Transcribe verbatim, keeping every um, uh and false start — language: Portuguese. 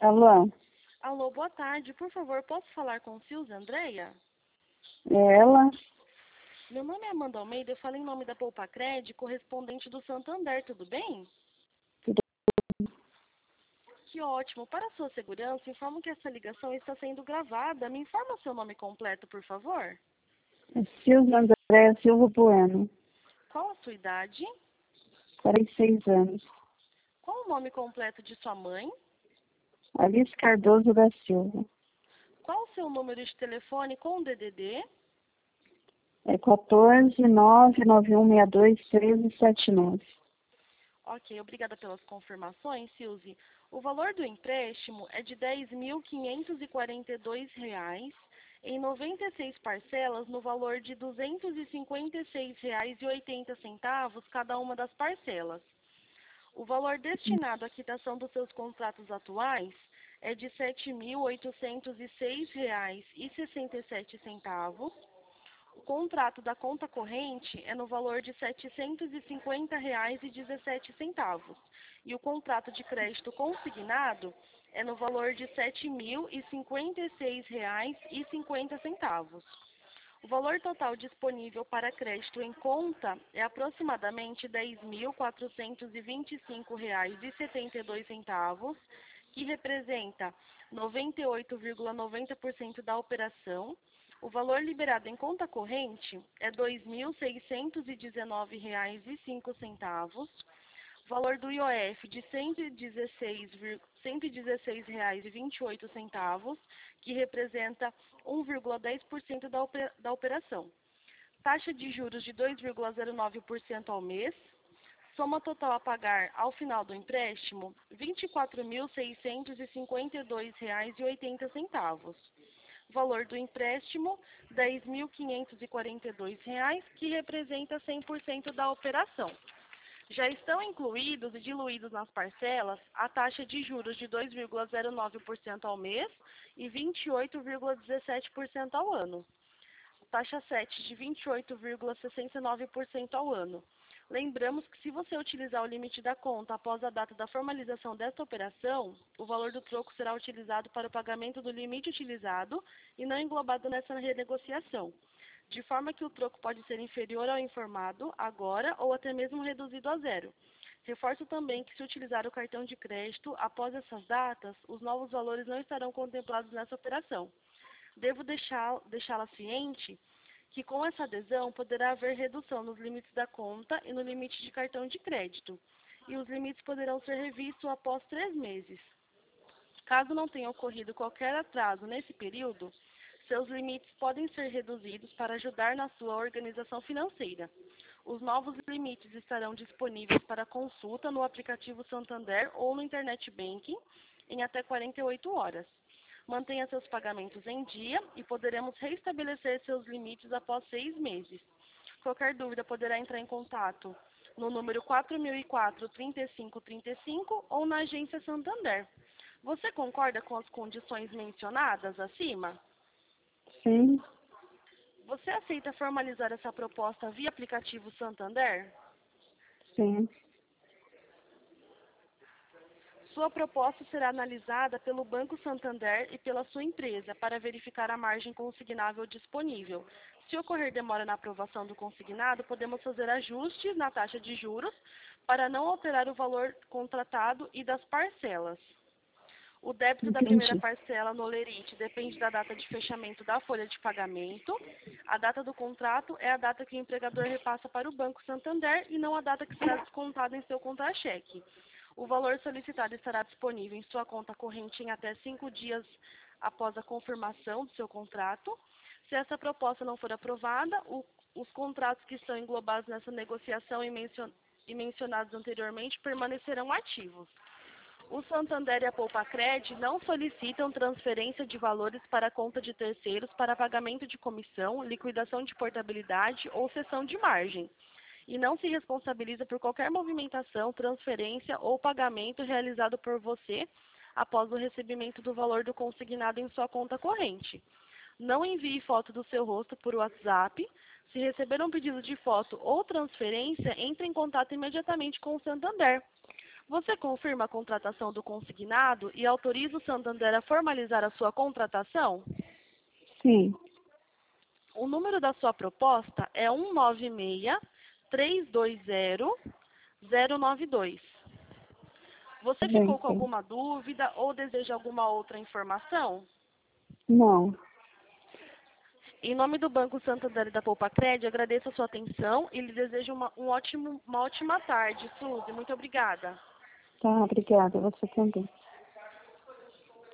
Alô, Alô, boa tarde. Por favor, posso falar com Silvia Andréia? é ela? Meu nome é Amanda Almeida, eu falo em nome da Poupa Cred, correspondente do Santander, tudo bem? Tudo. Que ótimo. Para a sua segurança, informo que essa ligação está sendo gravada. Me informa o seu nome completo, por favor. É Silvia Andréia Silva Bueno, Qual a sua idade? quarenta e seis anos. Qual o nome completo de sua mãe? Alice Cardoso da Silva. Qual o seu número de telefone com o D D D? É quatorze, nove nove um seis dois, treze setenta e nove. Ok, obrigada pelas confirmações, Silvia. O valor do empréstimo é de dez mil quinhentos e quarenta e dois reais em noventa e seis parcelas no valor de duzentos e cinquenta e seis reais e oitenta centavos cada uma das parcelas. O valor destinado à quitação dos seus contratos atuais é de sete mil oitocentos e seis reais e sessenta e sete centavos. O contrato da conta corrente é no valor de setecentos e cinquenta reais e dezessete centavos. E o contrato de crédito consignado é no valor de sete mil e cinquenta e seis reais e cinquenta centavos. O valor total disponível para crédito em conta é aproximadamente dez mil quatrocentos e vinte e cinco reais e setenta e dois centavos, que representa noventa e oito vírgula noventa por cento da operação. O valor liberado em conta corrente é dois mil seiscentos e dezenove reais e cinco centavos. O valor do I O F de cento e dezesseis reais e vinte e oito centavos, que representa um vírgula dez por cento da, da operação. Taxa de juros de dois vírgula zero nove por cento ao mês. Soma total a pagar ao final do empréstimo, vinte e quatro mil seiscentos e cinquenta e dois reais e oitenta centavos. Valor do empréstimo, dez mil quinhentos e quarenta e dois reais, que representa cem por cento da operação. Já estão incluídos e diluídos nas parcelas a taxa de juros de dois vírgula zero nove por cento ao mês e vinte e oito vírgula dezessete por cento ao ano. Taxa sete de vinte e oito vírgula sessenta e nove por cento ao ano. Lembramos que se você utilizar o limite da conta após a data da formalização desta operação, o valor do troco será utilizado para o pagamento do limite utilizado e não englobado nessa renegociação, de forma que o troco pode ser inferior ao informado agora ou até mesmo reduzido a zero. Reforço também que se utilizar o cartão de crédito após essas datas, os novos valores não estarão contemplados nessa operação. Devo deixar, deixá-la ciente que com essa adesão poderá haver redução nos limites da conta e no limite de cartão de crédito, e os limites poderão ser revistos após três meses. Caso não tenha ocorrido qualquer atraso nesse período, seus limites podem ser reduzidos para ajudar na sua organização financeira. Os novos limites estarão disponíveis para consulta no aplicativo Santander ou no Internet Banking em até quarenta e oito horas. Mantenha seus pagamentos em dia e poderemos restabelecer seus limites após seis meses. Qualquer dúvida poderá entrar em contato no número quatro mil e quatro, trinta e cinco trinta e cinco ou na agência Santander. Você concorda com as condições mencionadas acima? Sim, Você aceita formalizar essa proposta via aplicativo Santander? sim. Sua proposta será analisada pelo Banco Santander e pela sua empresa para verificar a margem consignável disponível. Se ocorrer demora na aprovação do consignado, podemos fazer ajustes na taxa de juros para não alterar o valor contratado e das parcelas. O débito da primeira Entendi. parcela no Olerite depende da data de fechamento da folha de pagamento. A data do contrato é a data que o empregador repassa para o Banco Santander e não a data que será descontada em seu contra-cheque. O valor solicitado estará disponível em sua conta corrente em até cinco dias após a confirmação do seu contrato. Se essa proposta não for aprovada, o, os contratos que estão englobados nessa negociação e, mencion, e mencionados anteriormente permanecerão ativos. O Santander e a Poupa Cred não solicitam transferência de valores para a conta de terceiros para pagamento de comissão, liquidação de portabilidade ou cessão de margem, e não se responsabiliza por qualquer movimentação, transferência ou pagamento realizado por você após o recebimento do valor do consignado em sua conta corrente. Não envie foto do seu rosto por WhatsApp. Se receber um pedido de foto ou transferência, entre em contato imediatamente com o Santander. Você confirma a contratação do consignado e autoriza o Santander a formalizar a sua contratação? Sim. O número da sua proposta é um nove seis, três dois zero, zero nove dois. Você Bem, ficou com sim. alguma dúvida ou deseja alguma outra informação? Não. Em nome do Banco Santander e da Poupacred, agradeço a sua atenção e lhe desejo uma, um ótimo, uma ótima tarde, Suzy. Muito obrigada. Tá, obrigada. Você também.